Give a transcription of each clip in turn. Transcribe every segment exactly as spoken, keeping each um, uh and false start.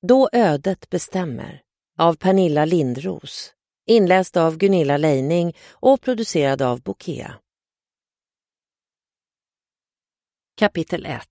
Då ödet bestämmer av Pernilla Lindros, inläst av Gunilla Leining och producerad av Bokea. Kapitel ett.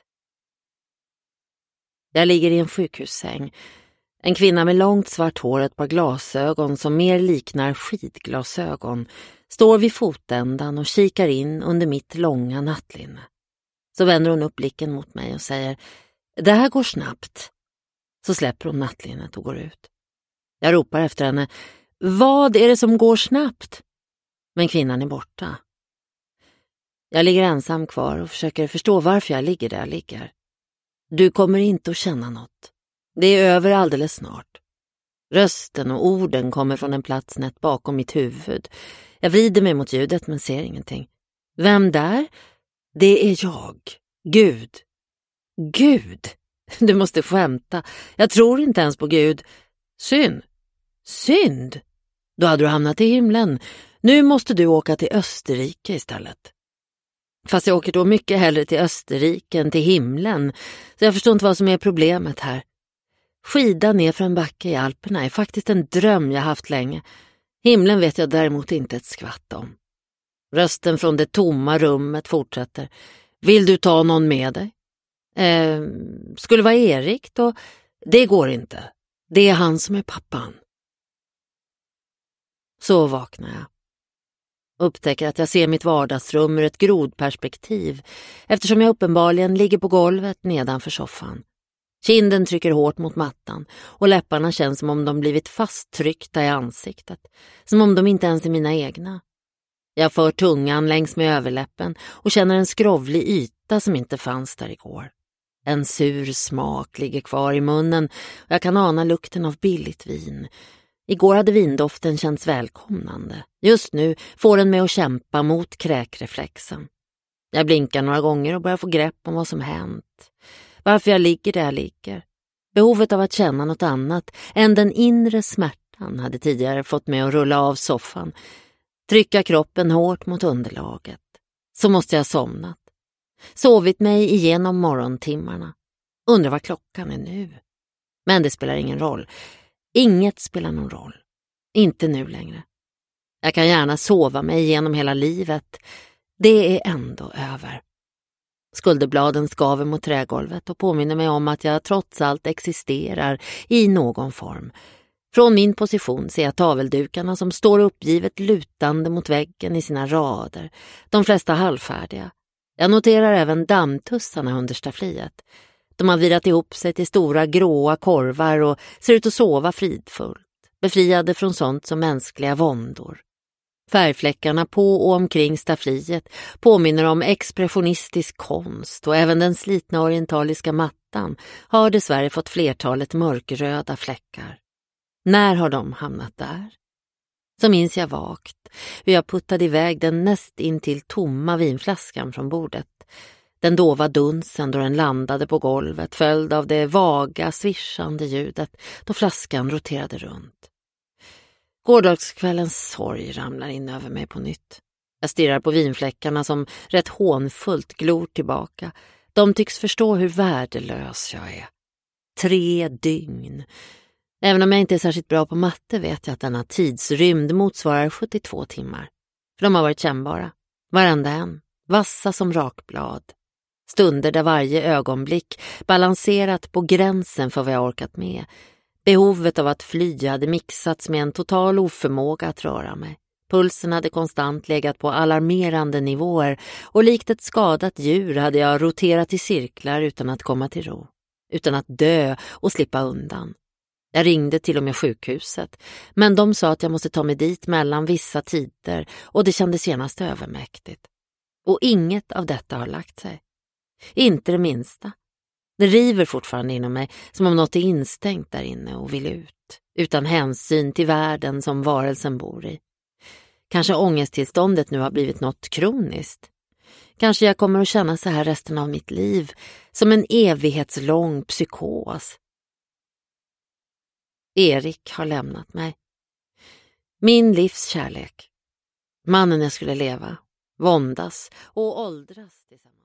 Jag ligger i en sjukhussäng. En kvinna med långt svart hår och ett par glasögon som mer liknar skidglasögon står vid fotändan och kikar in under mitt långa nattlinne. Så vänder hon upp blicken mot mig och säger: "Det här går snabbt." Så släpper hon nattlinnet och går ut. Jag ropar efter henne: "Vad är det som går snabbt?" Men kvinnan är borta. Jag ligger ensam kvar och försöker förstå varför jag ligger där jag ligger. Du kommer inte att känna något. Det är över alldeles snart. Rösten och orden kommer från en plats nätt bakom mitt huvud. Jag vrider mig mot ljudet men ser ingenting. Vem där? Det är jag. Gud. Gud. Du måste skämta. Jag tror inte ens på Gud. Synd. Synd. Då hade du hamnat i himlen. Nu måste du åka till Österrike istället. Fast jag åker då mycket hellre till Österrike än till himlen. Så jag förstår inte vad som är problemet här. Skida ner för en backe i Alperna är faktiskt en dröm jag haft länge. Himlen vet jag däremot inte ett skvatt om. Rösten från det tomma rummet fortsätter. Vill du ta någon med dig? Eh, skulle vara Erik då? Det går inte. Det är han som är pappan. Så vaknar jag. Upptäcker att jag ser mitt vardagsrum ur ett grodperspektiv eftersom jag uppenbarligen ligger på golvet nedanför soffan. Kinden trycker hårt mot mattan och läpparna känns som om de blivit fasttryckta i ansiktet. Som om de inte ens är mina egna. Jag för tungan längs med överläppen och känner en skrovlig yta som inte fanns där igår. En sur smak ligger kvar i munnen och jag kan ana lukten av billigt vin. Igår hade vindoften känts välkomnande. Just nu får den mig att kämpa mot kräkreflexen. Jag blinkar några gånger och börjar få grepp om vad som hänt. Varför jag ligger där jag ligger. Behovet av att känna något annat än den inre smärtan hade tidigare fått mig att rulla av soffan. Trycka kroppen hårt mot underlaget. Så måste jag ha somnat. Sovit mig igenom morgontimmarna. Undrar vad klockan är nu. Men det spelar ingen roll. Inget spelar någon roll. Inte nu längre. Jag kan gärna sova mig igenom hela livet. Det är ändå över. Skulderbladen skaver mot trägolvet och påminner mig om att jag trots allt existerar i någon form. Från min position ser jag taveldukarna som står uppgivet lutande mot väggen i sina rader. De flesta halvfärdiga. Jag noterar även dammtussarna under staffliet. De har virat ihop sig till stora gråa korvar och ser ut att sova fridfullt. Befriade från sånt som mänskliga våndor. Färgfläckarna på och omkring staffliet påminner om expressionistisk konst och även den slitna orientaliska mattan har dessvärre fått flertalet mörkröda fläckar. När har de hamnat där? Så minns jag vagt hur jag puttade iväg den näst intill tomma vinflaskan från bordet. Den dova dunsen då den landade på golvet följd av det vaga, svischande ljudet då flaskan roterade runt. Gårdagskvällens sorg ramlar in över mig på nytt. Jag stirrar på vinfläckarna som rätt hånfullt glor tillbaka. De tycks förstå hur värdelös jag är. Tre dygn. Även om jag inte är särskilt bra på matte vet jag att denna tidsrymd motsvarar sjuttiotvå timmar. För de har varit kännbara. Varenda en. Vassa som rakblad. Stunder där varje ögonblick balanserat på gränsen för vad jag orkat med. Behovet av att fly hade mixats med en total oförmåga att röra mig. Pulsen hade konstant legat på alarmerande nivåer och likt ett skadat djur hade jag roterat i cirklar utan att komma till ro. Utan att dö och slippa undan. Jag ringde till och med sjukhuset, men de sa att jag måste ta mig dit mellan vissa tider och det kändes genast övermäktigt. Och inget av detta har lagt sig. Inte det minsta. Det river fortfarande inom mig som om något är instängt där inne och vill ut, utan hänsyn till världen som varelsen bor i. Kanske ångesttillståndet nu har blivit något kroniskt. Kanske jag kommer att känna så här resten av mitt liv, som en evighetslång psykos. Erik har lämnat mig. Min livs kärlek. Mannen jag skulle leva, våndas och åldras tillsammans.